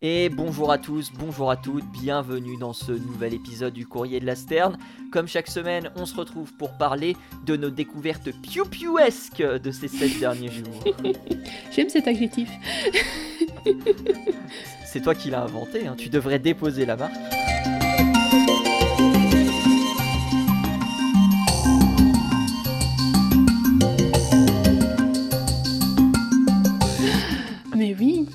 Et bonjour à tous, bonjour à toutes, bienvenue dans ce nouvel épisode du Courrier de la Sterne. Comme chaque semaine, on se retrouve pour parler de nos découvertes piou-piouesques de ces 7 derniers jours. J'aime cet adjectif. C'est toi qui l'as inventé, hein. Tu devrais déposer la marque. Mais oui.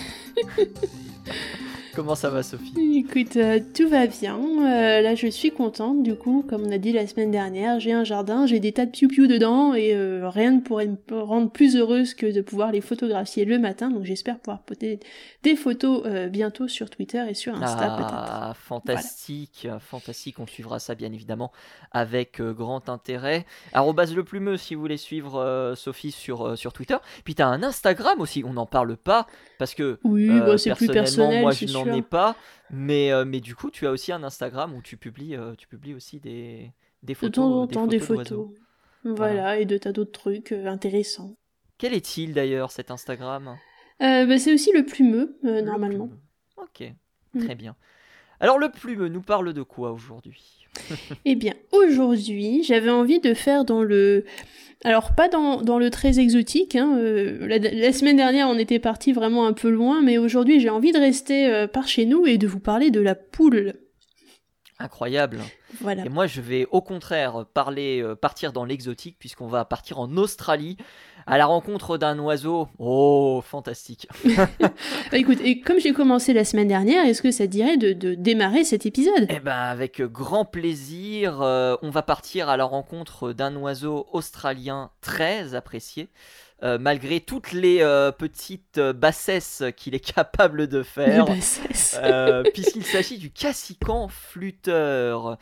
Comment ça va, Sophie ? Écoute, tout va bien. Là, je suis contente. Du coup, comme on a dit la semaine dernière, j'ai un jardin, j'ai des tas de piou-piou dedans et rien ne pourrait me rendre plus heureuse que de pouvoir les photographier le matin. Donc, j'espère pouvoir poster des photos bientôt sur Twitter et sur Insta, peut-être. Ah, fantastique, voilà. Fantastique. On suivra ça, bien évidemment, avec grand intérêt. @leplumeux si vous voulez suivre Sophie sur Twitter. Puis, tu as un Instagram aussi. On n'en parle pas parce que oui, c'est plus personnel, moi, je n'en ai pas. Mais du coup, tu as aussi un Instagram où tu publies aussi des photos. De temps en temps, des photos. D'oiseaux. Voilà, et de tas d'autres trucs intéressants. Quel est-il d'ailleurs, cet Instagram ? C'est aussi le plumeux, normalement. Ok, très bien. Alors, le plumeux nous parle de quoi aujourd'hui ? Eh bien, aujourd'hui, j'avais envie de faire dans le... Alors, pas dans le très exotique, hein. La semaine dernière, on était parti vraiment un peu loin, mais aujourd'hui, j'ai envie de rester par chez nous et de vous parler de la poule. Incroyable. Voilà. Et moi, je vais au contraire partir dans l'exotique, puisqu'on va partir en Australie, à la rencontre d'un oiseau. Oh, fantastique. Bah, écoute, et comme j'ai commencé la semaine dernière, est-ce que ça te dirait de démarrer cet épisode ? Eh ben, avec grand plaisir. On va partir à la rencontre d'un oiseau australien très apprécié. Malgré toutes les petites bassesses qu'il est capable de faire, puisqu'il s'agit du cassican flûteur,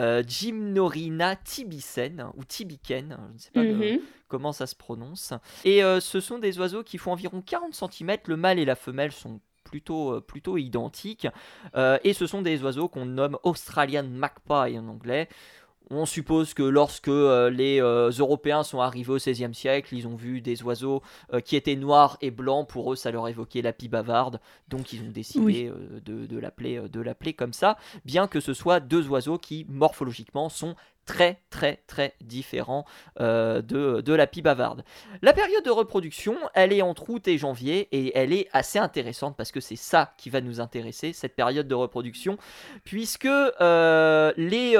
Gymnorina tibicen, ou tibiken, je ne sais pas comment ça se prononce. Et ce sont des oiseaux qui font environ 40 cm, le mâle et la femelle sont plutôt identiques, et ce sont des oiseaux qu'on nomme Australian Magpie en anglais. On suppose que lorsque les Européens sont arrivés au XVIe siècle, ils ont vu des oiseaux qui étaient noirs et blancs. Pour eux, ça leur évoquait la pie bavarde. Donc, ils ont décidé de l'appeler comme ça, bien que ce soit deux oiseaux qui, morphologiquement, sont très très très différents de la pie bavarde. La période de reproduction, elle est entre août et janvier et elle est assez intéressante parce que c'est ça qui va nous intéresser, cette période de reproduction, puisque les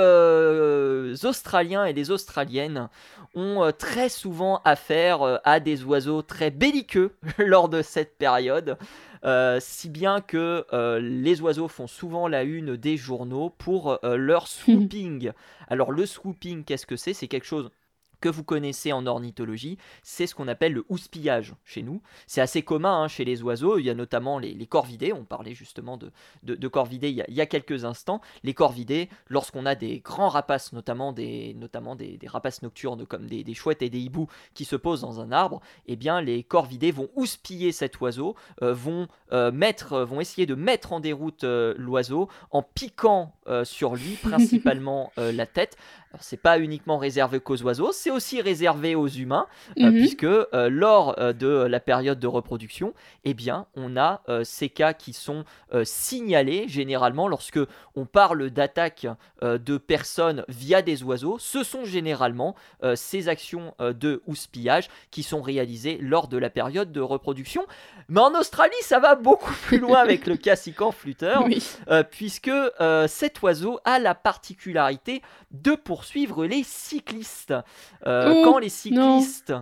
Australiens et les Australiennes ont très souvent affaire à des oiseaux très belliqueux lors de cette période. Si bien que les oiseaux font souvent la une des journaux pour leur swooping. Alors le swooping, qu'est-ce que c'est ? C'est quelque chose que vous connaissez en ornithologie, c'est ce qu'on appelle le houspillage chez nous. C'est assez commun chez les oiseaux, il y a notamment les corvidés, on parlait justement de corvidés il y a quelques instants. Les corvidés, lorsqu'on a des grands rapaces, notamment des rapaces nocturnes comme des chouettes et des hiboux qui se posent dans un arbre, eh bien les corvidés vont houspiller cet oiseau, vont essayer de mettre en déroute l'oiseau en piquant sur lui, principalement la tête. Alors, c'est pas uniquement réservé qu'aux oiseaux, c'est aussi réservé aux humains, puisque lors de la période de reproduction, eh bien, on a ces cas qui sont signalés généralement lorsque on parle d'attaque de personnes via des oiseaux. Ce sont généralement ces actions de houspillage qui sont réalisées lors de la période de reproduction. Mais en Australie, ça va beaucoup plus loin avec le cassican flûteur, puisque cet oiseau a la particularité de poursuivre les cyclistes. Quand les cyclistes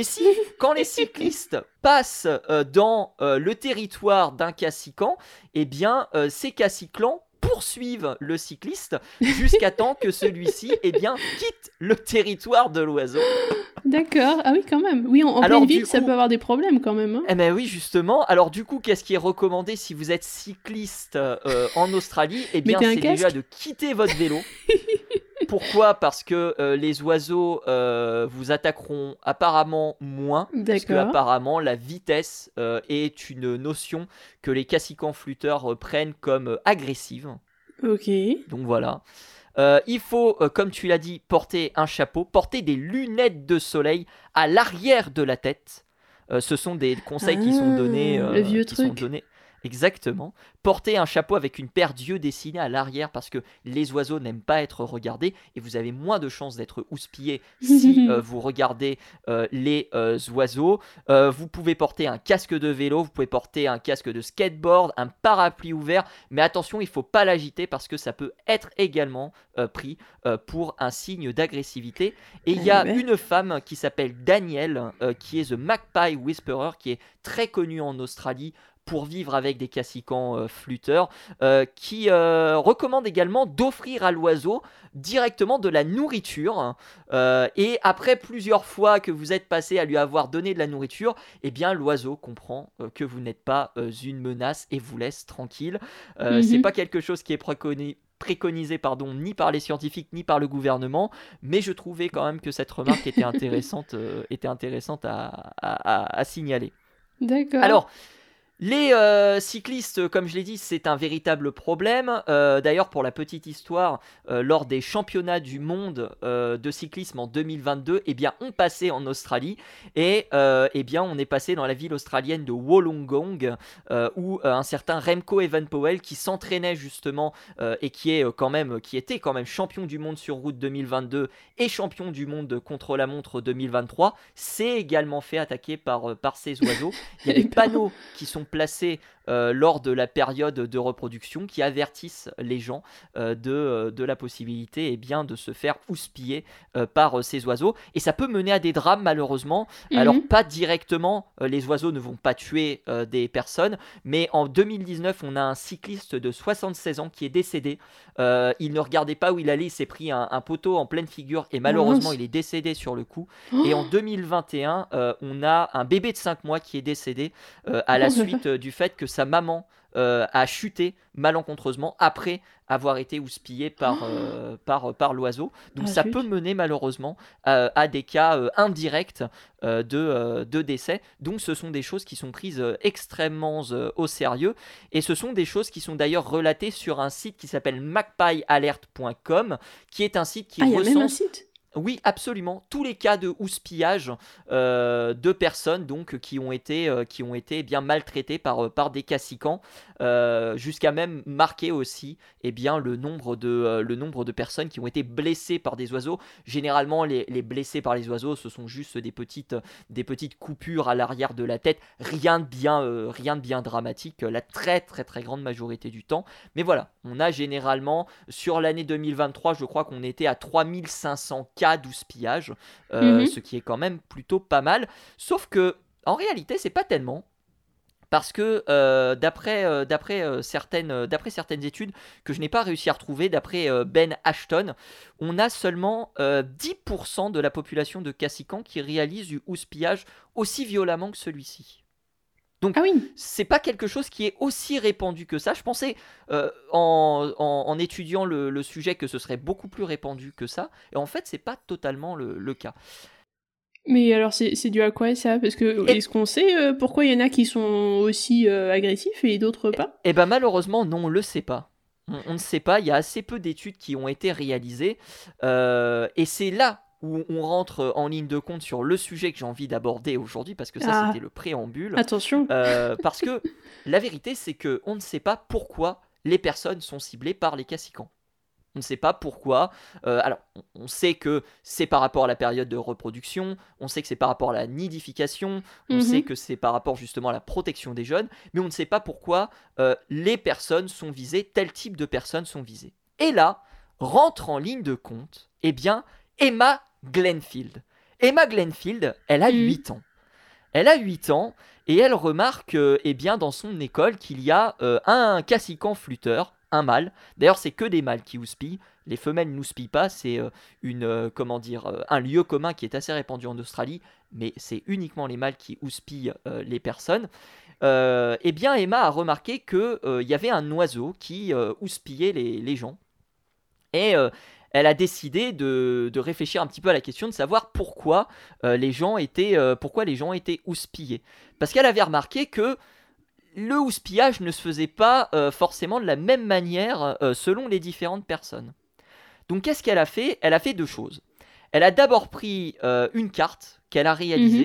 passent dans le territoire d'un cassican, eh bien, ces cassicans poursuivent le cycliste jusqu'à temps que celui-ci quitte le territoire de l'oiseau. D'accord, ah oui quand même. Oui, en pleine ville, ça peut avoir des problèmes quand même. Eh bien oui, justement. Alors du coup, qu'est-ce qui est recommandé si vous êtes cycliste en Australie ? Eh bien, c'est déjà de quitter votre vélo. Pourquoi ? Parce que les oiseaux vous attaqueront apparemment moins, parce que apparemment la vitesse est une notion que les cassicans flûteurs prennent comme agressive. Ok. Donc voilà. Il faut, comme tu l'as dit, porter un chapeau, porter des lunettes de soleil à l'arrière de la tête. Ce sont des conseils qui sont donnés. Le vieux truc. Exactement. Porter un chapeau avec une paire d'yeux dessinés à l'arrière parce que les oiseaux n'aiment pas être regardés et vous avez moins de chances d'être houspillé si vous regardez les oiseaux. Vous pouvez porter un casque de vélo, vous pouvez porter un casque de skateboard, un parapluie ouvert, mais attention, il ne faut pas l'agiter parce que ça peut être également pris pour un signe d'agressivité. Et il y a une femme qui s'appelle Danielle, qui est The Magpie Whisperer, qui est très connue en Australie pour vivre avec des cassicans flûteurs, qui recommande également d'offrir à l'oiseau directement de la nourriture. Et après plusieurs fois que vous êtes passé à lui avoir donné de la nourriture, eh bien l'oiseau comprend que vous n'êtes pas une menace et vous laisse tranquille. C'est pas quelque chose qui est préconisé ni par les scientifiques ni par le gouvernement, mais je trouvais quand même que cette remarque était intéressante, à signaler. D'accord. Alors, les cyclistes, comme je l'ai dit, c'est un véritable problème. D'ailleurs, pour la petite histoire, lors des championnats du monde de cyclisme en 2022, eh bien, on passait en Australie et eh bien, on est passé dans la ville australienne de Wollongong, où un certain Remco Evenepoel, qui s'entraînait justement et qui était quand même champion du monde sur route 2022 et champion du monde contre la montre 2023, s'est également fait attaquer par ces oiseaux. Il y a des panneaux qui sont placés lors de la période de reproduction qui avertissent les gens de la possibilité bien, de se faire houspiller par ces oiseaux. Et ça peut mener à des drames malheureusement. Alors pas directement, les oiseaux ne vont pas tuer des personnes, mais en 2019 on a un cycliste de 76 ans qui est décédé. Il ne regardait pas où il allait, il s'est pris un poteau en pleine figure et malheureusement il est décédé sur le coup. Et en 2021 on a un bébé de 5 mois qui est décédé à la suite du fait que sa maman a chuté malencontreusement après avoir été houspillée par l'oiseau. Donc ça peut mener malheureusement à des cas indirects de décès. Donc ce sont des choses qui sont prises extrêmement au sérieux et ce sont des choses qui sont d'ailleurs relatées sur un site qui s'appelle magpiealert.com, qui est un site qui recense... Il y a même un site ? Oui, absolument. Tous les cas de houspillage de personnes donc, qui ont été bien maltraitées par des cassicans, jusqu'à même marquer aussi bien, le nombre de personnes qui ont été blessées par des oiseaux. Généralement, les blessés par les oiseaux, ce sont juste des petites coupures à l'arrière de la tête. Rien de bien dramatique, la très très très grande majorité du temps. Mais voilà, on a généralement, sur l'année 2023, je crois qu'on était à 3500 cas d'houspillage, ce qui est quand même plutôt pas mal. Sauf que, en réalité, c'est pas tellement. Parce que d'après certaines études que je n'ai pas réussi à retrouver, d'après Ben Ashton, on a seulement 10% de la population de cassicans qui réalise du houspillage aussi violemment que celui-ci. Donc, c'est pas quelque chose qui est aussi répandu que ça. Je pensais, en étudiant le sujet, que ce serait beaucoup plus répandu que ça. Et en fait, c'est pas totalement le cas. Mais alors, c'est dû à quoi ça ? Parce que, est-ce qu'on sait pourquoi il y en a qui sont aussi agressifs et d'autres pas ? Eh ben malheureusement, non, on le sait pas. On ne sait pas, il y a assez peu d'études qui ont été réalisées. Et c'est là où on rentre en ligne de compte sur le sujet que j'ai envie d'aborder aujourd'hui, parce que ça, c'était le préambule. Attention. Parce que la vérité, c'est qu'on ne sait pas pourquoi les personnes sont ciblées par les cassicans. On ne sait pas pourquoi. Alors, on sait que c'est par rapport à la période de reproduction, on sait que c'est par rapport à la nidification, on sait que c'est par rapport justement à la protection des jeunes, mais on ne sait pas pourquoi les personnes sont visées, tel type de personnes sont visées. Et là, rentre en ligne de compte, eh bien, Emma Glenfield. Emma Glenfield, elle a 8 ans. Elle a 8 ans et elle remarque eh bien, dans son école qu'il y a un cassican flûteur, un mâle. D'ailleurs, c'est que des mâles qui houspillent. Les femelles n'houspillent pas. C'est un lieu commun qui est assez répandu en Australie, mais c'est uniquement les mâles qui houspillent les personnes. Eh bien, Emma a remarqué qu'il y avait un oiseau qui houspillait les gens. Et elle a décidé de réfléchir un petit peu à la question de savoir pourquoi les gens étaient houspillés. Parce qu'elle avait remarqué que le houspillage ne se faisait pas forcément de la même manière selon les différentes personnes. Donc qu'est-ce qu'elle a fait ? Elle a fait deux choses. Elle a d'abord pris une carte qu'elle a réalisée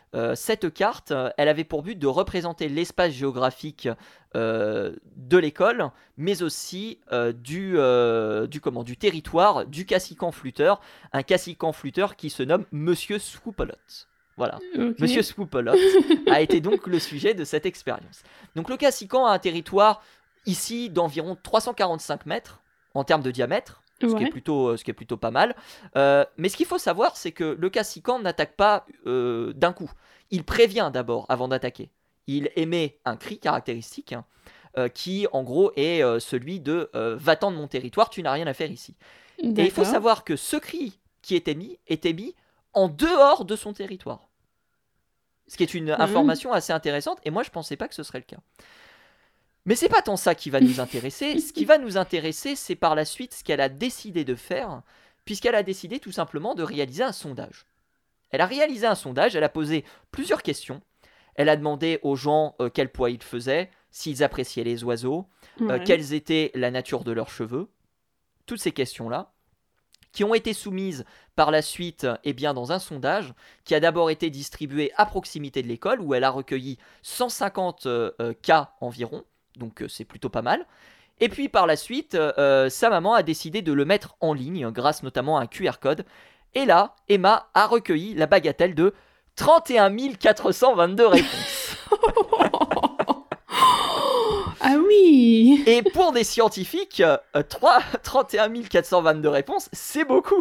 cette carte, elle avait pour but de représenter l'espace géographique de l'école, mais aussi du territoire du caciquant flûteur, un caciquant flûteur qui se nomme Monsieur Swoopolot. Voilà. Ok. Monsieur Swoopolot a été donc le sujet de cette expérience. Donc le caciquant a un territoire ici d'environ 345 mètres en termes de diamètre, ce qui est plutôt pas mal. Mais ce qu'il faut savoir, c'est que le caciquant n'attaque pas d'un coup. Il prévient d'abord avant d'attaquer. Il émet un cri caractéristique qui, en gros, est celui de va-t'en de mon territoire, tu n'as rien à faire ici. D'accord. Et il faut savoir que ce cri qui était mis en dehors de son territoire. Ce qui est une information assez intéressante, et moi je pensais pas que ce serait le cas. Mais c'est pas tant ça qui va nous intéresser. Ce qui va nous intéresser, c'est par la suite ce qu'elle a décidé de faire, puisqu'elle a décidé tout simplement de réaliser un sondage. Elle a réalisé un sondage, elle a posé plusieurs questions. Elle a demandé aux gens quel poids ils faisaient, s'ils appréciaient les oiseaux, quelles étaient la nature de leurs cheveux. Toutes ces questions-là, qui ont été soumises par la suite dans un sondage qui a d'abord été distribué à proximité de l'école, où elle a recueilli 150 cas environ, donc c'est plutôt pas mal. Et puis par la suite, sa maman a décidé de le mettre en ligne, grâce notamment à un QR code. Et là, Emma a recueilli la bagatelle de 31 422 réponses. Ah oui. Et pour des scientifiques, 31 422 réponses, c'est beaucoup.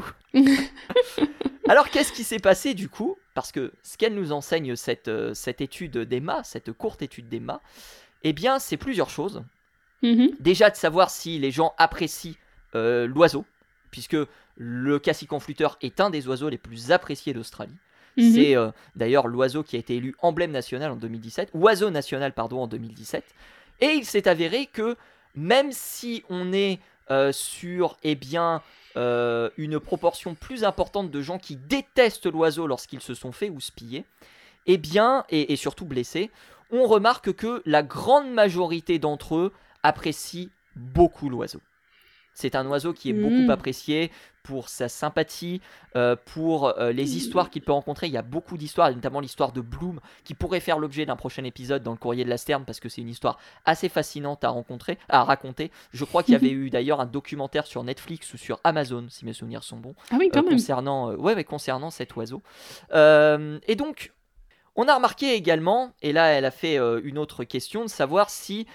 Alors qu'est-ce qui s'est passé du coup ? Parce que ce qu'elle nous enseigne, cette étude d'Emma, cette courte étude d'Emma, eh bien c'est plusieurs choses. Déjà de savoir si les gens apprécient l'oiseau, puisque le caciquant flûteur est un des oiseaux les plus appréciés d'Australie. C'est d'ailleurs l'oiseau qui a été élu emblème national en 2017, oiseau national en 2017. Et il s'est avéré que même si on est sur une proportion plus importante de gens qui détestent l'oiseau lorsqu'ils se sont fait houspiller, et surtout blessés, on remarque que la grande majorité d'entre eux apprécient beaucoup l'oiseau. C'est un oiseau qui est beaucoup apprécié pour sa sympathie, pour les histoires qu'il peut rencontrer. Il y a beaucoup d'histoires, notamment l'histoire de Bloom, qui pourrait faire l'objet d'un prochain épisode dans le Courrier de la Sterne, parce que c'est une histoire assez fascinante à raconter. Je crois qu'il y avait eu d'ailleurs un documentaire sur Netflix ou sur Amazon, si mes souvenirs sont bons, concernant cet oiseau. Et donc, on a remarqué également, et là elle a fait une autre question, de savoir si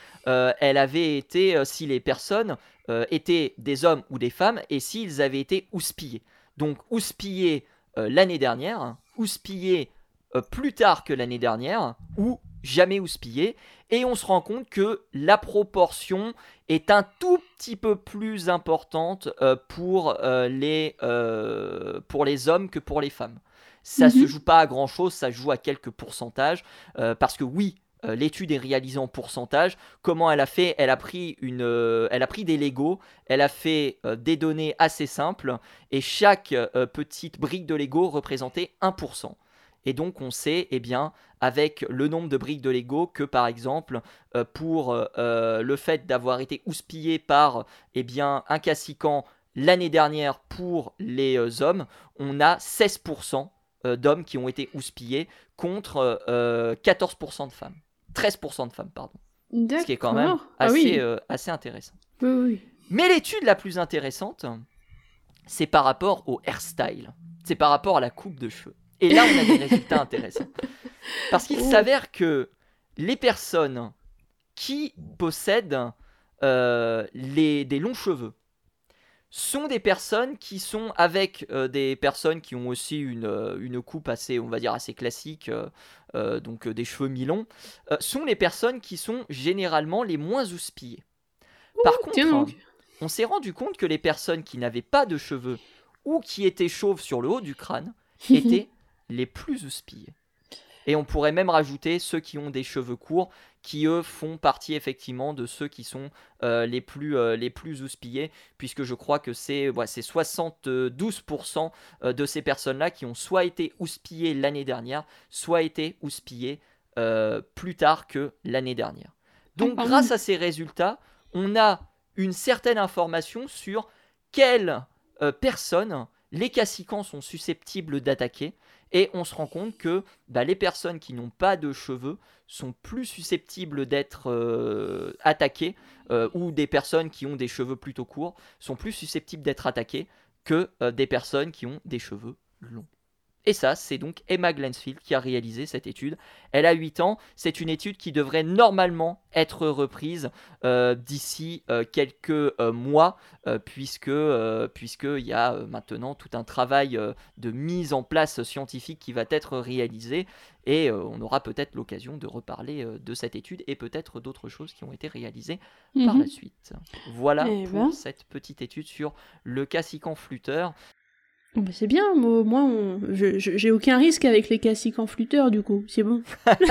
si les personnes étaient des hommes ou des femmes, et s'ils avaient été houspillés. Donc houspillés l'année dernière, houspillés plus tard que l'année dernière, ou jamais houspillés. Et on se rend compte que la proportion est un tout petit peu plus importante pour les hommes que pour les femmes. Ça se joue pas à grand chose, ça se joue à quelques pourcentages, parce que oui, l'étude est réalisée en pourcentage. Comment elle a fait ? Elle a pris des Lego, elle a fait des données assez simples, et chaque petite brique de Lego représentait 1%. Et donc on sait, avec le nombre de briques de Lego, que par exemple, pour le fait d'avoir été houspillé par un caciquant l'année dernière pour les hommes, on a 16% d'hommes qui ont été houspillés contre 14% de femmes. 13% de femmes, pardon. D'accord. Ce qui est quand même assez intéressant. Oui. Mais l'étude la plus intéressante, c'est par rapport au hairstyle. C'est par rapport à la coupe de cheveux. Et là, on a des résultats intéressants. Parce qu'il s'avère que les personnes qui possèdent des longs cheveux sont des personnes qui sont avec des personnes qui ont aussi une coupe assez, on va dire, assez classique, donc des cheveux mi-longs, sont les personnes qui sont généralement les moins houspillées. Par contre, on s'est rendu compte que les personnes qui n'avaient pas de cheveux ou qui étaient chauves sur le haut du crâne étaient les plus houspillées. Et on pourrait même rajouter ceux qui ont des cheveux courts, qui eux font partie effectivement de ceux qui sont les plus houspillés, puisque je crois que c'est 72% de ces personnes-là qui ont soit été houspillées l'année dernière, soit été houspillées plus tard que l'année dernière. Donc grâce à ces résultats, on a une certaine information sur quelles personnes les caciquants sont susceptibles d'attaquer. Et on se rend compte que les personnes qui n'ont pas de cheveux sont plus susceptibles d'être attaquées, ou des personnes qui ont des cheveux plutôt courts sont plus susceptibles d'être attaquées que des personnes qui ont des cheveux longs. Et ça, c'est donc Emma Glanfield qui a réalisé cette étude. Elle a 8 ans, c'est une étude qui devrait normalement être reprise d'ici quelques mois, puisqu'il y a maintenant tout un travail de mise en place scientifique qui va être réalisé, et on aura peut-être l'occasion de reparler de cette étude et peut-être d'autres choses qui ont été réalisées par la suite. Voilà pour cette petite étude sur le cassicant flûteur. C'est bien, moi j'ai aucun risque avec les cassicans flûteurs du coup, c'est bon.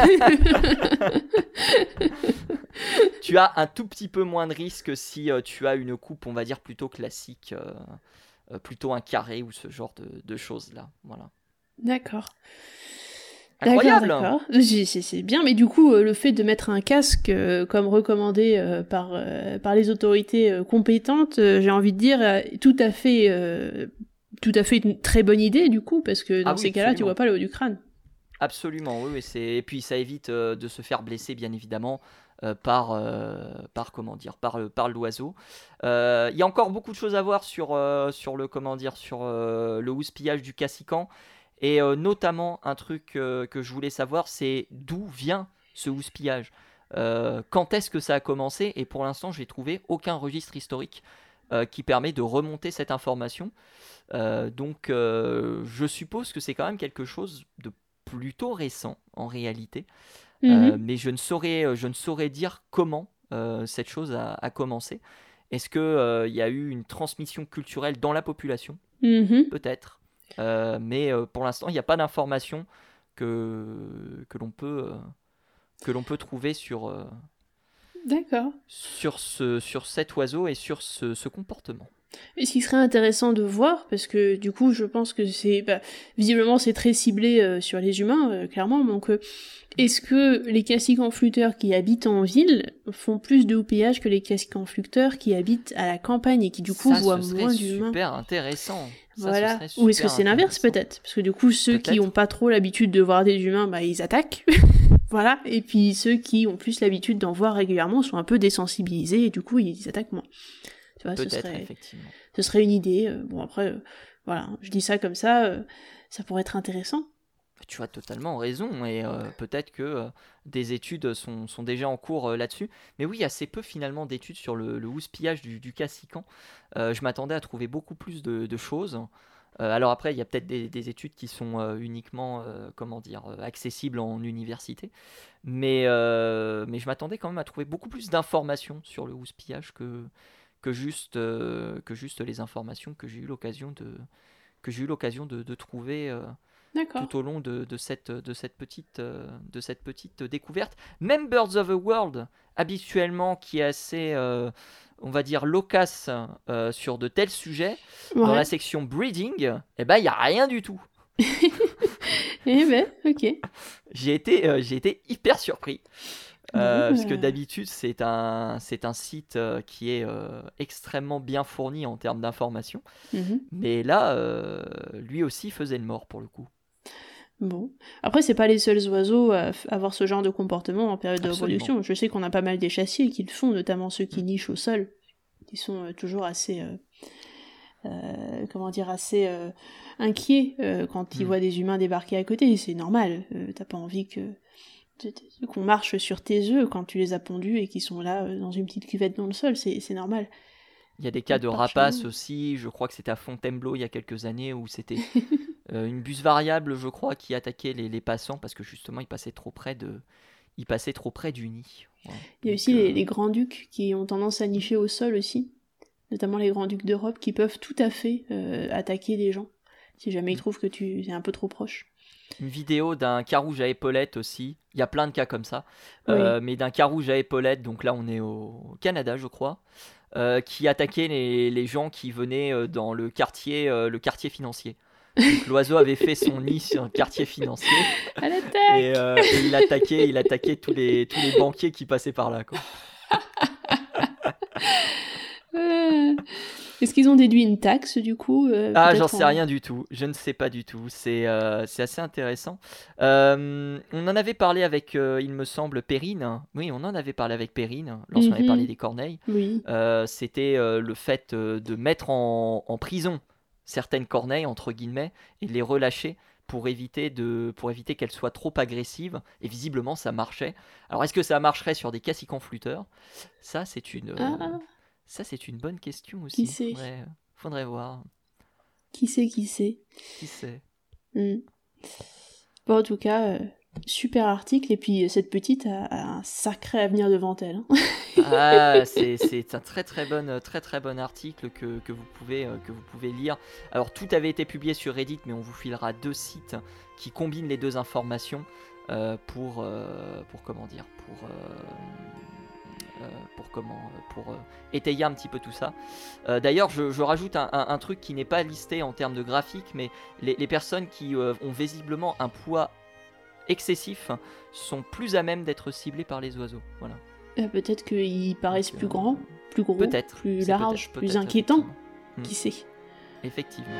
Tu as un tout petit peu moins de risque si tu as une coupe, on va dire, plutôt classique, plutôt un carré ou ce genre de choses-là. Voilà. D'accord. Incroyable. D'accord. C'est bien, mais du coup, le fait de mettre un casque comme recommandé par les autorités compétentes, j'ai envie de dire tout à fait une très bonne idée du coup, parce que dans ces cas-là, absolument. tu vois pas le haut du crâne. Absolument, oui, et puis ça évite de se faire blesser, bien évidemment, par l'oiseau. Il y a encore beaucoup de choses à voir sur le houspillage du cassican, et notamment un truc que je voulais savoir, c'est d'où vient ce houspillage. Quand est-ce que ça a commencé? Et pour l'instant, j'ai trouvé aucun registre historique qui permet de remonter cette information. Donc je suppose que c'est quand même quelque chose de plutôt récent en réalité, mais je ne saurais dire comment cette chose a commencé. Est-ce que y a eu une transmission culturelle dans la population? Peut-être, mais pour l'instant il n'y a pas d'informations que l'on peut trouver sur D'accord. sur cet oiseau et sur ce comportement. Et ce qui serait intéressant de voir, parce que du coup je pense que visiblement c'est très ciblé sur les humains, clairement, donc est-ce que les cassicans flûteurs qui habitent en ville font plus de houppillage que les cassicans flûteurs qui habitent à la campagne et qui du coup voient moins d'humains? Super intéressant. Voilà. Ou est-ce que c'est l'inverse peut-être? Parce que du coup ceux qui n'ont pas trop l'habitude de voir des humains, ils attaquent. Voilà. Et puis ceux qui ont plus l'habitude d'en voir régulièrement sont un peu désensibilisés et du coup ils attaquent moins. Tu vois, effectivement. Ce serait une idée. Bon, après, voilà, je dis ça comme ça, ça pourrait être intéressant. Tu as totalement raison, et peut-être que des études sont déjà en cours là-dessus. Mais oui, il y a assez peu finalement d'études sur le houspillage du cassican. Je m'attendais à trouver beaucoup plus de choses. Alors après, il y a peut-être des études qui sont uniquement accessibles en université. Mais je m'attendais quand même à trouver beaucoup plus d'informations sur le houspillage que juste les informations que j'ai eu l'occasion de trouver tout au long de cette petite découverte. Même Birds of the World, habituellement, qui est assez, on va dire, loquace sur de tels sujets, dans la section breeding, il n'y a rien du tout. Ok. J'ai été hyper surpris. Parce que d'habitude c'est un site qui est extrêmement bien fourni en termes d'informations, mais là lui aussi faisait le mort pour le coup. Bon, après c'est pas les seuls oiseaux à avoir ce genre de comportement en période de reproduction. Je sais qu'on a pas mal d'échassiers qui le font, notamment ceux qui nichent au sol, qui sont toujours assez inquiets quand ils voient des humains débarquer à côté. C'est normal, t'as pas envie qu'on marche sur tes œufs quand tu les as pondus et qu'ils sont là dans une petite cuvette dans le sol, c'est normal. Il y a des cas de rapaces aussi, je crois que c'était à Fontainebleau il y a quelques années, où c'était une buse variable, je crois, qui attaquait les passants parce que justement ils passaient trop près du nid. Ouais. Il y a aussi les grands-ducs qui ont tendance à nicher au sol aussi, notamment les grands-ducs d'Europe qui peuvent tout à fait attaquer des gens si jamais ils trouvent que tu es un peu trop proche. Une vidéo d'un carouge à épaulettes aussi, il y a plein de cas comme ça, oui. Mais d'un carouge à épaulettes, donc là on est au Canada je crois, qui attaquait les gens qui venaient dans le quartier financier. Donc, l'oiseau avait fait son nid sur un quartier financier et il attaquait tous les banquiers qui passaient par là, quoi. Est-ce qu'ils ont déduit une taxe du coup Ah, j'en sais rien du tout. Je ne sais pas du tout. C'est assez intéressant. On en avait parlé avec, il me semble, Perrine. Oui, on en avait parlé avec Perrine lorsqu'on avait parlé des corneilles. Oui. C'était le fait de mettre en prison certaines corneilles, entre guillemets, et de les relâcher pour éviter qu'elles soient trop agressives. Et visiblement, ça marchait. Alors, est-ce que ça marcherait sur des cassicans-flûteurs? Ça, c'est une, ça, c'est une bonne question aussi. Qui sait? Faudrait voir. Qui sait? Qui sait? Bon, en tout cas, super article. Et puis, cette petite a un sacré avenir devant elle. Hein. Ah, c'est un très très bon article que vous pouvez lire. Alors, tout avait été publié sur Reddit, mais on vous filera 2 sites qui combinent les 2 informations pour étayer un petit peu tout ça. D'ailleurs, je rajoute un truc qui n'est pas listé en termes de graphique, mais les personnes qui ont visiblement un poids excessif sont plus à même d'être ciblées par les oiseaux. Voilà. Peut-être qu'ils paraissent plus grands, plus gros, peut-être, plus larges, plus inquiétants. Qui sait? Effectivement.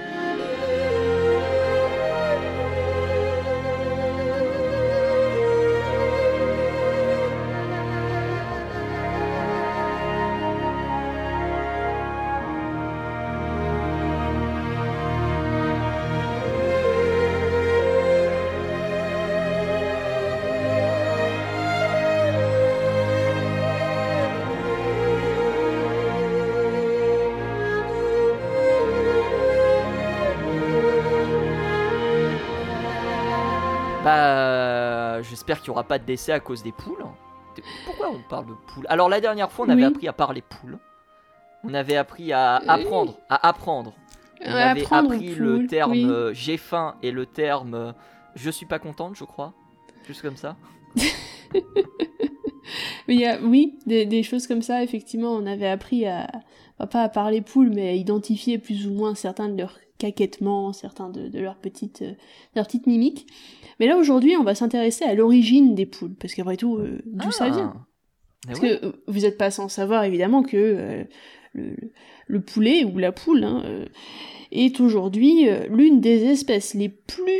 J'espère qu'il n'y aura pas de décès à cause des poules. Pourquoi on parle de poules? Alors la dernière fois, on avait appris à parler poules. On avait appris à apprendre. On avait appris le terme j'ai faim et le terme je suis pas contente, je crois. Juste comme ça. Mais il y a, des choses comme ça, effectivement, on avait appris pas à parler poules, mais à identifier plus ou moins certains de leurs caquettements, certains de leurs petites mimiques. Mais là, aujourd'hui, on va s'intéresser à l'origine des poules, parce qu'après tout, d'où ça vient. Parce que vous n'êtes pas sans savoir, évidemment, que le poulet, ou la poule, est aujourd'hui l'une des espèces les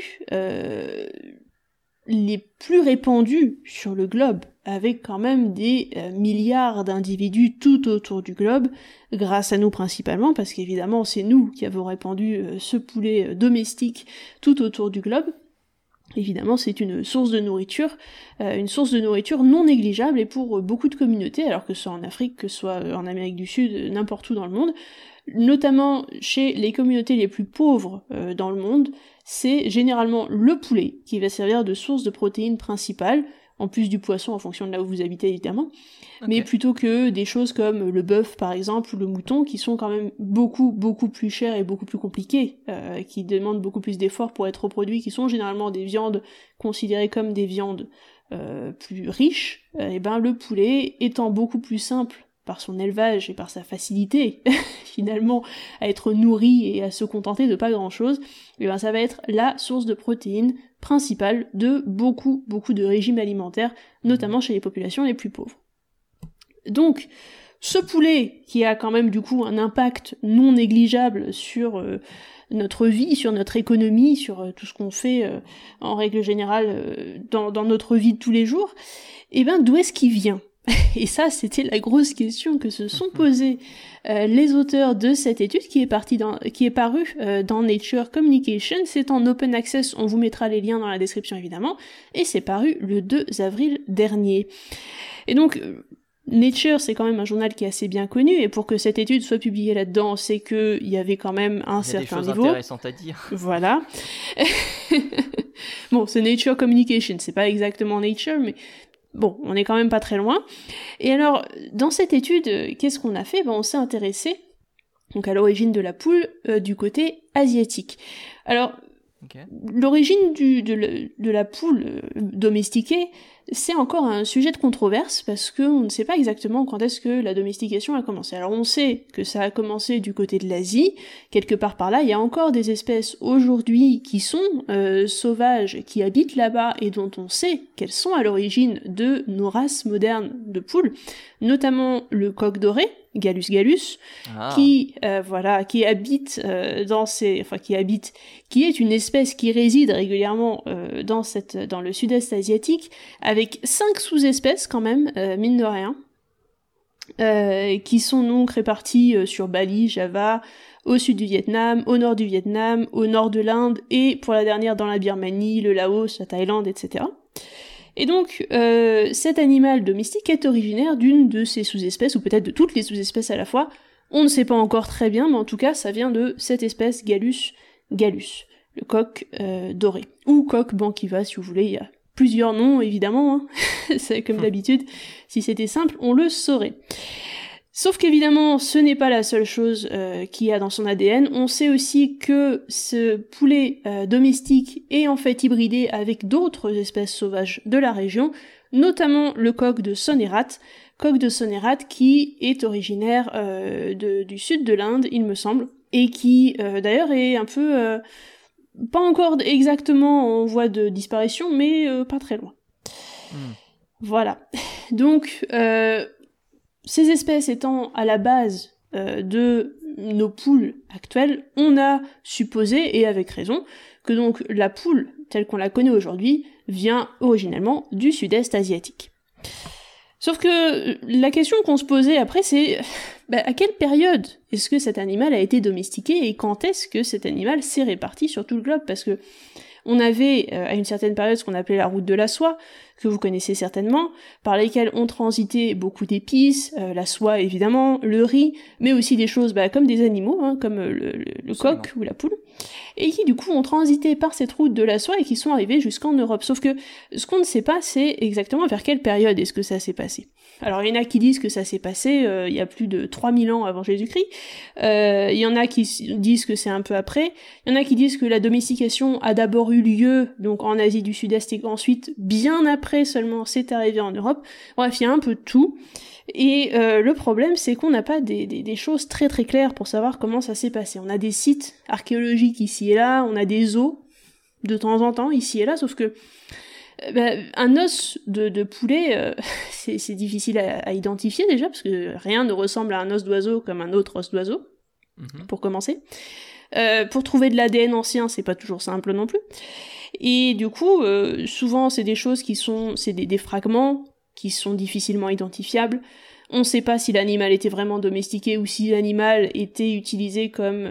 plus répandues sur le globe, avec quand même des milliards d'individus tout autour du globe, grâce à nous principalement, parce qu'évidemment c'est nous qui avons répandu ce poulet domestique tout autour du globe. Évidemment, c'est une source de nourriture non négligeable, et pour beaucoup de communautés, alors que ce soit en Afrique, que ce soit en Amérique du Sud, n'importe où dans le monde, notamment chez les communautés les plus pauvres dans le monde, c'est généralement le poulet qui va servir de source de protéines principale, en plus du poisson en fonction de là où vous habitez évidemment, mais plutôt que des choses comme le bœuf par exemple ou le mouton qui sont quand même beaucoup plus chers et beaucoup plus compliqués, qui demandent beaucoup plus d'efforts pour être reproduits, qui sont généralement des viandes considérées comme des viandes plus riches, et ben le poulet étant beaucoup plus simple par son élevage et par sa facilité finalement à être nourri et à se contenter de pas grand chose, et ben ça va être la source de protéines principale de beaucoup de régimes alimentaires, notamment chez les populations les plus pauvres. Donc ce poulet qui a quand même du coup un impact non négligeable sur notre vie, sur notre économie, sur tout ce qu'on fait en règle générale dans notre vie de tous les jours, et ben d'où est-ce qu'il vient? Et ça, c'était la grosse question que se sont posées les auteurs de cette étude qui est parue dans Nature Communication. C'est en open access, on vous mettra les liens dans la description évidemment, et c'est paru le 2 avril dernier. Et donc, Nature, c'est quand même un journal qui est assez bien connu, et pour que cette étude soit publiée là-dedans, c'est qu'il y avait quand même un certain niveau. Il y a des choses intéressantes à dire. Voilà. Bon, c'est Nature Communication, c'est pas exactement Nature, mais bon, on est quand même pas très loin. Et alors, dans cette étude, qu'est-ce qu'on a fait? On s'est intéressé donc à l'origine de la poule du côté asiatique. Alors, l'origine de la poule domestiquée, c'est encore un sujet de controverse parce qu'on ne sait pas exactement quand est-ce que la domestication a commencé. Alors on sait que ça a commencé du côté de l'Asie, quelque part par là, il y a encore des espèces aujourd'hui qui sont sauvages, qui habitent là-bas et dont on sait qu'elles sont à l'origine de nos races modernes de poules, notamment le coq doré, Gallus gallus, qui habite qui est une espèce qui réside régulièrement dans le sud-est asiatique, avec 5 sous-espèces quand même, mine de rien, qui sont donc réparties sur Bali, Java, au sud du Vietnam, au nord du Vietnam, au nord de l'Inde, et pour la dernière dans la Birmanie, le Laos, la Thaïlande, etc. Et donc, cet animal domestique est originaire d'une de ces sous-espèces, ou peut-être de toutes les sous-espèces à la fois. On ne sait pas encore très bien, mais en tout cas, ça vient de cette espèce Gallus gallus, le coq doré. Ou coq banquiva, si vous voulez, il y a plusieurs noms, évidemment, hein. C'est comme d'habitude, si c'était simple, on le saurait. Sauf qu'évidemment, ce n'est pas la seule chose qu'il y a dans son ADN. On sait aussi que ce poulet domestique est en fait hybridé avec d'autres espèces sauvages de la région, notamment le coq de Sonerat qui est originaire du sud de l'Inde, il me semble, et qui d'ailleurs est un peu pas encore exactement en voie de disparition, mais pas très loin. Voilà. Donc ces espèces étant à la base de nos poules actuelles, on a supposé, et avec raison, que donc la poule, telle qu'on la connaît aujourd'hui, vient originellement du sud-est asiatique. Sauf que la question qu'on se posait après, c'est à quelle période est-ce que cet animal a été domestiqué et quand est-ce que cet animal s'est réparti sur tout le globe? Parce que on avait à une certaine période ce qu'on appelait la route de la soie, que vous connaissez certainement, par lesquelles on transitait beaucoup d'épices, la soie évidemment, le riz, mais aussi des choses comme des animaux, hein, comme le coq ou la poule, et qui du coup ont transité par cette route de la soie et qui sont arrivés jusqu'en Europe. Sauf que ce qu'on ne sait pas, c'est exactement vers quelle période est-ce que ça s'est passé. Alors il y en a qui disent que ça s'est passé il y a plus de 3000 ans avant Jésus-Christ, il y en a qui disent que c'est un peu après, il y en a qui disent que la domestication a d'abord eu lieu donc en Asie du Sud-Est et qu'ensuite, bien après seulement, c'est arrivé en Europe. Bref, il y a un peu de tout. Et le problème, c'est qu'on n'a pas des choses très très claires pour savoir comment ça s'est passé. On a des sites archéologiques ici et là, on a des os de temps en temps ici et là, sauf que un os de poulet, c'est difficile à identifier déjà, parce que rien ne ressemble à un os d'oiseau comme un autre os d'oiseau, pour commencer. Pour trouver de l'ADN ancien, c'est pas toujours simple non plus. Et du coup, souvent, c'est des choses c'est des fragments qui sont difficilement identifiables. On ne sait pas si l'animal était vraiment domestiqué ou si l'animal était utilisé comme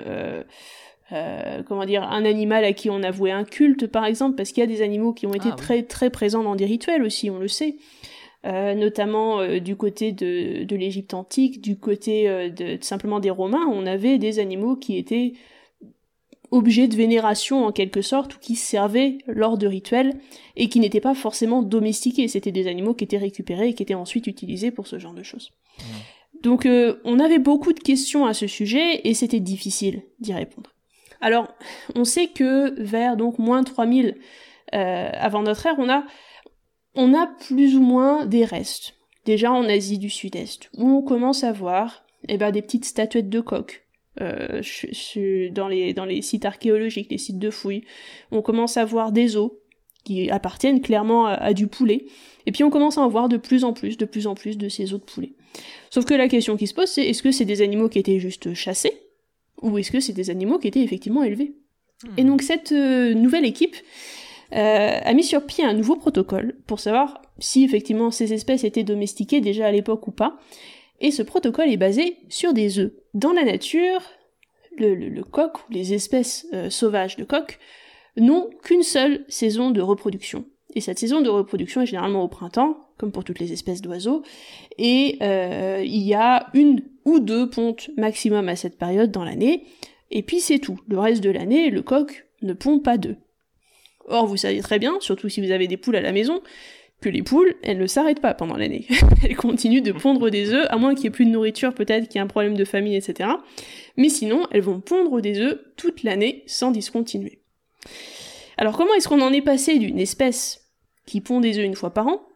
un animal à qui on a voué un culte, par exemple, parce qu'il y a des animaux qui ont été très très présents dans des rituels aussi, on le sait, notamment du côté de l'Égypte antique, du côté simplement des Romains, on avait des animaux qui étaient objets de vénération en quelque sorte, ou qui servaient lors de rituels, et qui n'étaient pas forcément domestiqués, c'était des animaux qui étaient récupérés et qui étaient ensuite utilisés pour ce genre de choses. Donc on avait beaucoup de questions à ce sujet, et c'était difficile d'y répondre. Alors, on sait que vers donc moins 3000 avant notre ère, on a plus ou moins des restes, déjà en Asie du Sud-Est, où on commence à voir des petites statuettes de coqs, dans les sites archéologiques, les sites de fouilles. On commence à voir des os qui appartiennent clairement à du poulet, et puis on commence à en voir de plus en plus de ces os de poulet. Sauf que la question qui se pose, c'est est-ce que c'est des animaux qui étaient juste chassés, ou est-ce que c'est des animaux qui étaient effectivement élevés? Et donc cette nouvelle équipe a mis sur pied un nouveau protocole pour savoir si effectivement ces espèces étaient domestiquées déjà à l'époque ou pas. Et ce protocole est basé sur des œufs. Dans la nature, le coq, ou les espèces sauvages de coq, n'ont qu'une seule saison de reproduction. Et cette saison de reproduction est généralement au printemps, comme pour toutes les espèces d'oiseaux, et il y a 1 ou 2 pontes maximum à cette période dans l'année, et puis c'est tout. Le reste de l'année, le coq ne pond pas d'œufs. Or, vous savez très bien, surtout si vous avez des poules à la maison, que les poules, elles ne s'arrêtent pas pendant l'année. Elles continuent de pondre des œufs, à moins qu'il n'y ait plus de nourriture, peut-être qu'il y a un problème de famine, etc. Mais sinon, elles vont pondre des œufs toute l'année, sans discontinuer. Alors comment est-ce qu'on en est passé d'une espèce qui pond des œufs 1 fois par an,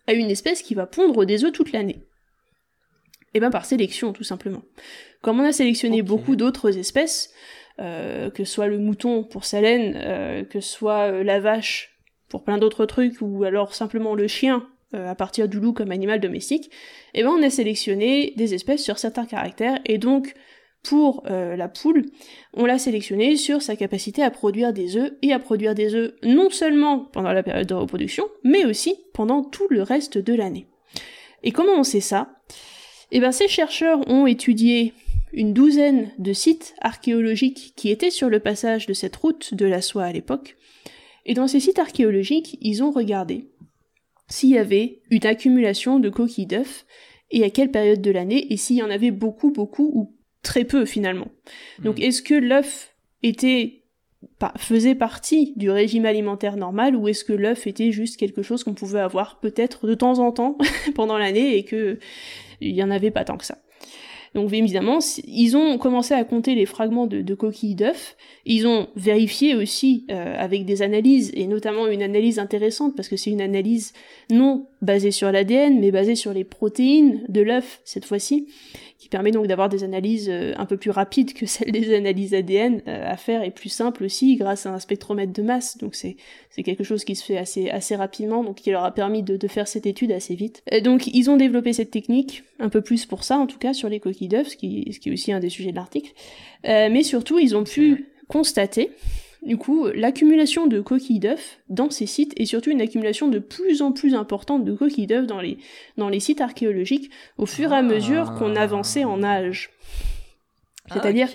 à une espèce qui va pondre des œufs toute l'année? Eh bien par sélection, tout simplement. Comme on a sélectionné beaucoup d'autres espèces, que ce soit le mouton pour sa laine, que ce soit la vache pour plein d'autres trucs, ou alors simplement le chien à partir du loup comme animal domestique, eh ben on a sélectionné des espèces sur certains caractères, et donc pour la poule, on l'a sélectionnée sur sa capacité à produire des œufs, et à produire des œufs non seulement pendant la période de reproduction, mais aussi pendant tout le reste de l'année. Et comment on sait ça ? Eh ben ces chercheurs ont étudié une douzaine de sites archéologiques qui étaient sur le passage de cette route de la soie à l'époque, et dans ces sites archéologiques, ils ont regardé s'il y avait une accumulation de coquilles d'œufs, et à quelle période de l'année, et s'il y en avait beaucoup, ou très peu finalement. Donc est-ce que l'œuf faisait partie du régime alimentaire normal, ou est-ce que l'œuf était juste quelque chose qu'on pouvait avoir peut-être de temps en temps pendant l'année, et que il y en avait pas tant que ça. Donc évidemment, ils ont commencé à compter les fragments de coquilles d'œufs, ils ont vérifié aussi avec des analyses, et notamment une analyse intéressante, parce que c'est une analyse non basée sur l'ADN, mais basée sur les protéines de l'œuf, cette fois-ci, qui permet donc d'avoir des analyses un peu plus rapides que celles des analyses ADN à faire, et plus simples aussi, grâce à un spectromètre de masse, donc c'est quelque chose qui se fait assez rapidement, donc qui leur a permis de faire cette étude assez vite. Donc ils ont développé cette technique, un peu plus pour ça en tout cas, sur les coquilles d'œufs, ce qui est aussi un des sujets de l'article, mais surtout ils ont pu constater, du coup, l'accumulation de coquilles d'œufs dans ces sites, et surtout une accumulation de plus en plus importante de coquilles d'œufs dans les sites archéologiques, au fur et à mesure qu'on avançait en âge. C'est-à-dire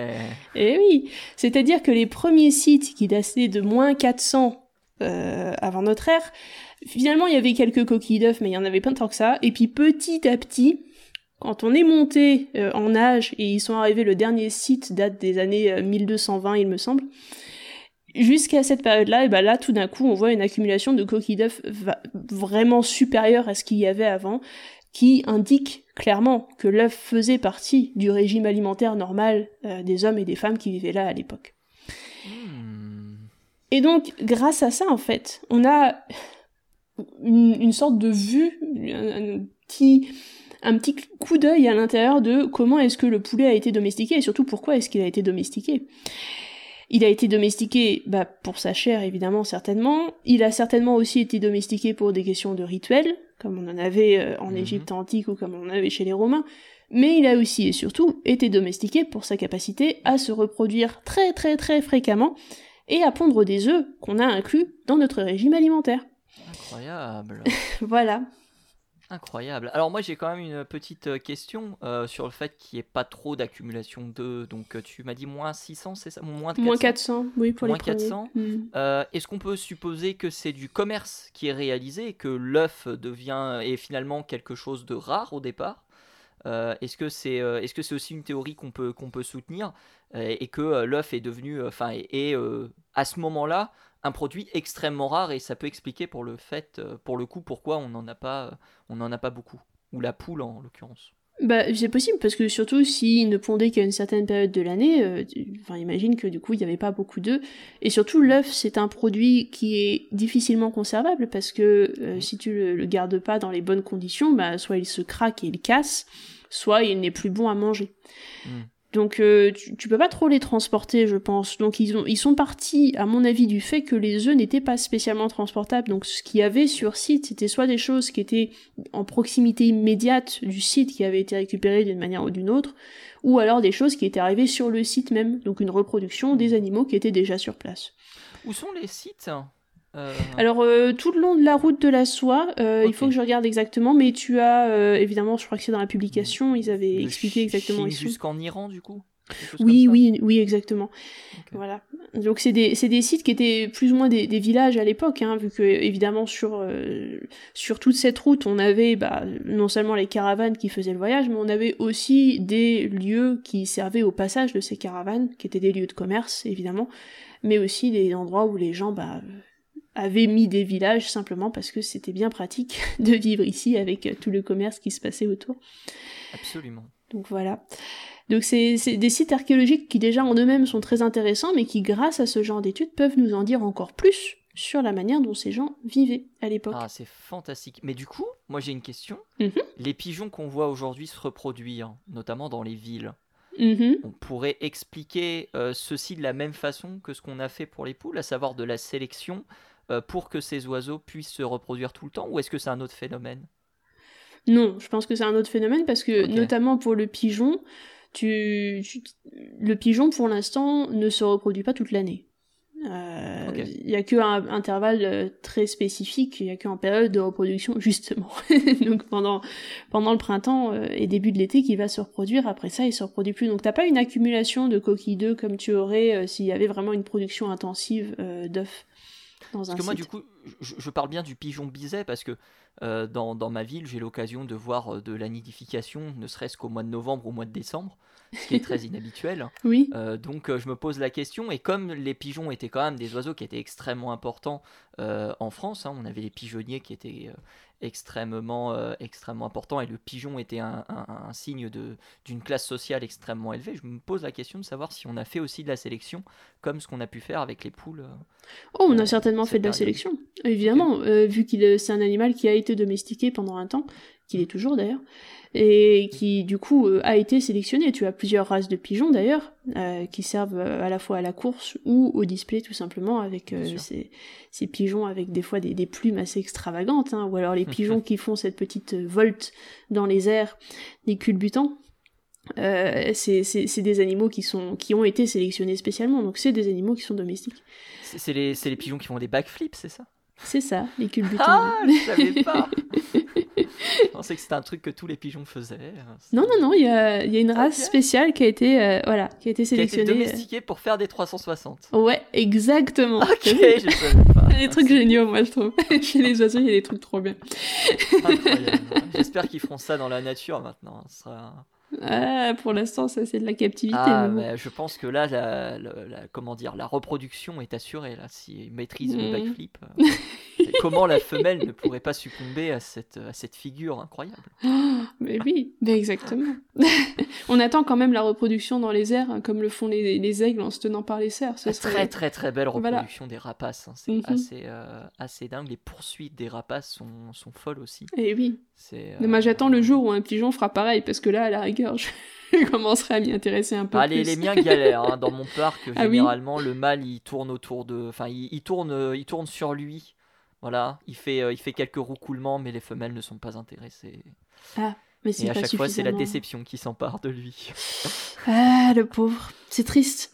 c'est-à-dire que les premiers sites qui dataient de moins 400 avant notre ère, finalement il y avait quelques coquilles d'œufs, mais il y en avait pas tant que ça, et puis petit à petit, quand on est monté en âge, et ils sont arrivés, le dernier site date des années 1220 il me semble, jusqu'à cette période-là, et ben là tout d'un coup on voit une accumulation de coquilles d'œufs vraiment supérieure à ce qu'il y avait avant, qui indique clairement que l'œuf faisait partie du régime alimentaire normal des hommes et des femmes qui vivaient là à l'époque. Et donc grâce à ça en fait, on a une sorte de vue, un petit coup d'œil à l'intérieur de comment est-ce que le poulet a été domestiqué, et surtout pourquoi est-ce qu'il a été domestiqué. Il a été domestiqué pour sa chair, évidemment, certainement. Il a certainement aussi été domestiqué pour des questions de rituels, comme on en avait en Égypte antique, ou comme on en avait chez les Romains. Mais il a aussi et surtout été domestiqué pour sa capacité à se reproduire très très très fréquemment, et à pondre des œufs qu'on a inclus dans notre régime alimentaire. Incroyable. Voilà. Incroyable. Alors moi j'ai quand même une petite question sur le fait qu'il n'y ait pas trop d'accumulation d'œufs. Donc tu m'as dit moins 600, c'est ça? Moins 400 ? Moins 400, oui, pour moins les 400. Est-ce qu'on peut supposer que c'est du commerce qui est réalisé, et que l'œuf est finalement quelque chose de rare au départ? Est-ce que c'est aussi une théorie qu'on peut soutenir, et que l'œuf est devenu, à ce moment-là, un produit extrêmement rare, et ça peut expliquer pour le coup pourquoi on n'en a pas beaucoup, ou la poule en l'occurrence. C'est possible, parce que surtout s'il ne pondait qu'à une certaine période de l'année, imagine que du coup il n'y avait pas beaucoup d'œufs, et surtout l'œuf c'est un produit qui est difficilement conservable, parce que si tu le gardes pas dans les bonnes conditions, soit il se craque et il casse, soit il n'est plus bon à manger. Donc tu peux pas trop les transporter, je pense. Donc ils sont partis, à mon avis, du fait que les œufs n'étaient pas spécialement transportables. Donc ce qu'il y avait sur site, c'était soit des choses qui étaient en proximité immédiate du site, qui avaient été récupérées d'une manière ou d'une autre, ou alors des choses qui étaient arrivées sur le site même, donc une reproduction des animaux qui étaient déjà sur place. Où sont les sites ? Alors tout le long de la route de la soie, il faut que je regarde exactement, mais tu as évidemment, je crois que c'est dans la publication, ils avaient expliqué exactement où jusqu'en Iran du coup. Oui, exactement. Okay. Voilà. Donc c'est des sites qui étaient plus ou moins des villages à l'époque, vu que évidemment sur toute cette route on avait non seulement les caravanes qui faisaient le voyage, mais on avait aussi des lieux qui servaient au passage de ces caravanes, qui étaient des lieux de commerce évidemment, mais aussi des endroits où les gens avaient mis des villages simplement parce que c'était bien pratique de vivre ici avec tout le commerce qui se passait autour. Absolument. Donc voilà. Donc c'est des sites archéologiques qui déjà en eux-mêmes sont très intéressants, mais qui grâce à ce genre d'études peuvent nous en dire encore plus sur la manière dont ces gens vivaient à l'époque. Ah, c'est fantastique. Mais du coup, moi j'ai une question. Mhm. Les pigeons qu'on voit aujourd'hui se reproduire, notamment dans les villes, Mhm. on pourrait expliquer ceci de la même façon que ce qu'on a fait pour les poules, à savoir de la sélection pour que ces oiseaux puissent se reproduire tout le temps, ou est-ce que c'est un autre phénomène? Non, je pense que c'est un autre phénomène parce que, Ok. notamment pour le pigeon, le pigeon pour l'instant ne se reproduit pas toute l'année. Ok. Il n'y a qu'un intervalle très spécifique, il n'y a qu'en période de reproduction, justement. Donc pendant le printemps et début de l'été qu'il va se reproduire, après ça il se reproduit plus. Donc t'as pas une accumulation de coquilles d'œufs comme tu aurais s'il y avait vraiment une production intensive d'œufs dans Parce un que moi, site. du coup, je parle bien du pigeon biset parce que dans ma ville, j'ai l'occasion de voir de la nidification, ne serait-ce qu'au mois de novembre ou au mois de décembre, ce qui est très inhabituel. Oui. Donc, je me pose la question, et comme les pigeons étaient quand même des oiseaux qui étaient extrêmement importants en France, hein, on avait les pigeonniers qui étaient extrêmement importants, et le pigeon était un signe d'une classe sociale extrêmement élevée. Je me pose la question de savoir si on a fait aussi de la sélection, comme ce qu'on a pu faire avec les poules. Oh, on a certainement cette fait de la période. sélection, évidemment, vu c'est un animal qui a été domestiqué pendant un temps, qu'il est toujours d'ailleurs, et qui du coup a été sélectionné. Tu as plusieurs races de pigeons d'ailleurs, qui servent à la fois à la course ou au display tout simplement, avec Bien sûr. ces pigeons avec des fois des plumes assez extravagantes, hein, ou alors les pigeons qui font cette petite volte dans les airs, des culbutants. C'est des animaux qui ont été sélectionnés spécialement, donc c'est des animaux qui sont domestiques. C'est les pigeons qui font des backflips, c'est ça? C'est ça, les culbutants. Ah, je savais pas. Je pensais que c'était un truc que tous les pigeons faisaient. Non, il y a une race Ok. spéciale qui a été Qui a été sélectionnée. domestiquée pour faire des 360. Ouais, exactement. Ok, je savais pas. Des trucs géniaux, moi, je trouve. Chez les oiseaux, il y a des trucs trop bien. Incroyable. J'espère qu'ils feront ça dans la nature maintenant. Ce sera... Ah, pour l'instant, ça, c'est de la captivité. Ah, mais bon. mais je pense que là, comment dire, la reproduction est assurée. Là, s'ils maîtrisent le backflip, et comment la femelle ne pourrait pas succomber à cette figure incroyable? Mais oui, mais exactement. On attend quand même la reproduction dans les airs, hein, comme le font les aigles en se tenant par les serres. Ce serait- Très très très belle Voilà. reproduction des rapaces, hein. C'est assez dingue. Les poursuites des rapaces sont folles aussi. Eh oui. C'est, Mais moi, j'attends le jour où un pigeon fera pareil, parce que là, à la rigueur, je commencerai à m'y intéresser un peu Ah, plus. les miens galèrent, hein. Dans mon parc, Ah oui. généralement, le mâle il tourne autour de. Enfin, il tourne sur lui. Voilà, il fait quelques roucoulements, mais les femelles ne sont pas intéressées. Ah, mais c'est Et à pas chaque fois, c'est la suffisamment. déception qui s'empare de lui. Ah, le pauvre. C'est triste.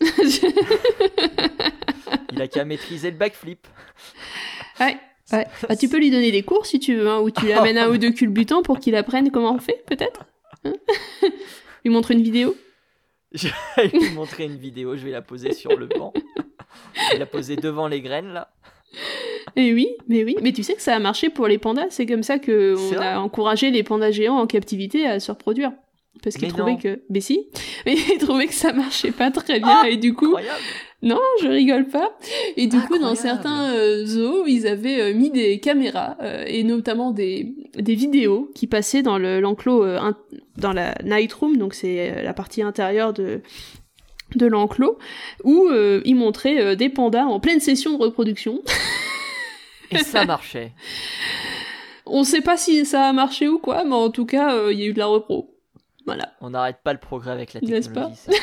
Il a qu'à maîtriser le backflip. Ouais. Ouais. Bah, tu peux lui donner des cours si tu veux, hein, ou tu lui amènes un ou deux culbutants pour qu'il apprenne comment on fait, peut-être. Hein. Lui montre une vidéo. Je vais lui montrer une vidéo, je vais la poser sur le banc. Je vais la poser devant les graines, là. Et oui. Mais tu sais que ça a marché pour les pandas. C'est comme ça que C'est on vrai a encouragé les pandas géants en captivité à se reproduire. Parce qu'ils Mais trouvaient non. que... Mais si. Mais ils trouvaient que ça marchait pas très bien. Et du coup... Incroyable. Non, je rigole pas. Et du coup, dans Incroyable. certains zoos, ils avaient mis des caméras et notamment des vidéos qui passaient dans l'enclos, dans la night room, donc c'est la partie intérieure de l'enclos, où ils montraient des pandas en pleine session de reproduction. Et ça marchait. On sait pas si ça a marché ou quoi, mais en tout cas, il y a eu de la repro. Voilà. On n'arrête pas le progrès avec la N'est-ce pas technologie.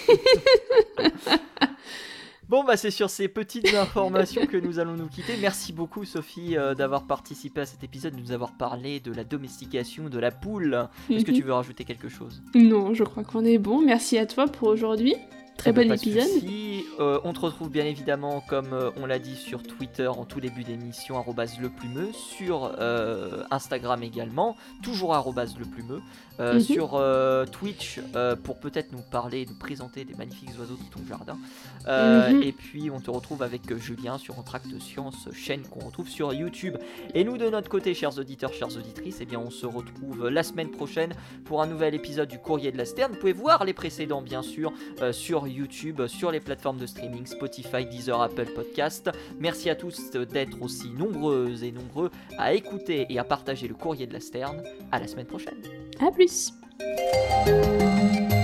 Bon, bah c'est sur ces petites informations que nous allons nous quitter. Merci beaucoup Sophie d'avoir participé à cet épisode, de nous avoir parlé de la domestication de la poule. Est-ce que tu veux rajouter quelque chose? Non, je crois qu'on est bon. Merci à toi pour aujourd'hui. Très bon épisode. On te retrouve bien évidemment, comme on l'a dit, sur Twitter en tout début d'émission, @leplumeux, sur Instagram également, toujours @leplumeux, sur Twitch pour peut-être nous parler, nous présenter des magnifiques oiseaux de ton jardin. Et puis on te retrouve avec Julien sur Entracte Science, chaîne qu'on retrouve sur YouTube. Et nous de notre côté, chers auditeurs, chères auditrices, eh bien on se retrouve la semaine prochaine pour un nouvel épisode du Courrier de la Sterne. Vous pouvez voir les précédents bien sûr sur YouTube, sur les plateformes de streaming, Spotify, Deezer, Apple Podcast. Merci à tous d'être aussi nombreuses et nombreux à écouter et à partager le Courrier de la Sterne. À la semaine prochaine. À plus.